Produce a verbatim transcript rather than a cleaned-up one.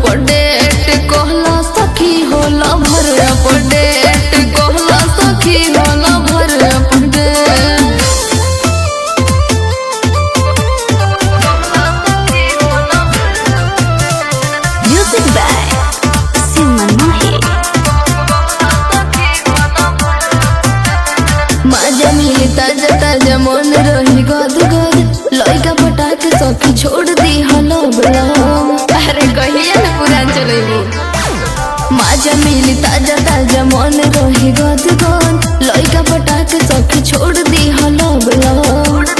Update कहला सखी होला भर अपडेट कहला सखी होला भर अपडेट। म्यूजिक बाय सिमन माही। मजा मिली ताजा ताजा मन रही गद गद लइका पटाके सखी छोड़ दी हलो बलम। अरे कहिए न पूरा चलेबू। मजा मिली ताजा ताजा मन रही गद गद लइका पटाके सखी छोड़ दी हलो बलम।